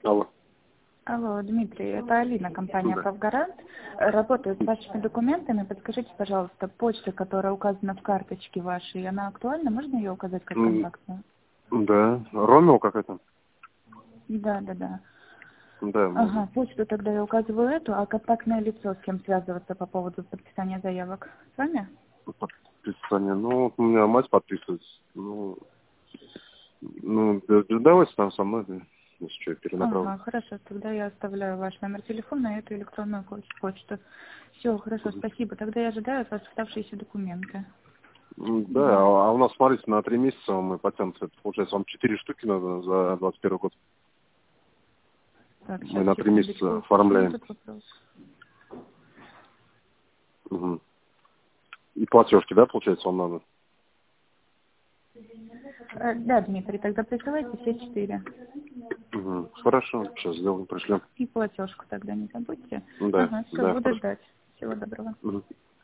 Алло. Алло, Дмитрий, это Алина, компания Да. «Правгарант». Работаю с вашими документами. Подскажите, пожалуйста, почта, которая указана в карточке вашей, она актуальна? Можно ее указать как контактную? Да. Ромео какая-то? Да, да, да. Да, можно. Ага, почту тогда я указываю эту, а контактное лицо, с кем связываться по поводу подписания заявок? С вами? Подписание. Ну, вот у меня мать подписывается. Давайте там со мной, да. Если что, я перенаправлю. Ага, хорошо, тогда я оставляю ваш номер телефона и эту электронную почту. Все, хорошо, спасибо. Тогда я ожидаю от вас оставшиеся документы. Да, а у нас, смотрите, на 3 месяца мы потянемся. Это получается, вам 4 штуки надо за 21 год. Так, Мы сейчас, на 3 месяца секундочку, уточню оформляем. этот вопрос. Угу. И платежки, да, получается, вам надо? Да, Дмитрий, тогда присылайте все 4. Угу. Хорошо, сейчас сделаем, пришлем. И платежку тогда не забудьте. Да, Ага, все, да, буду хорошо. ждать. Всего доброго. Угу.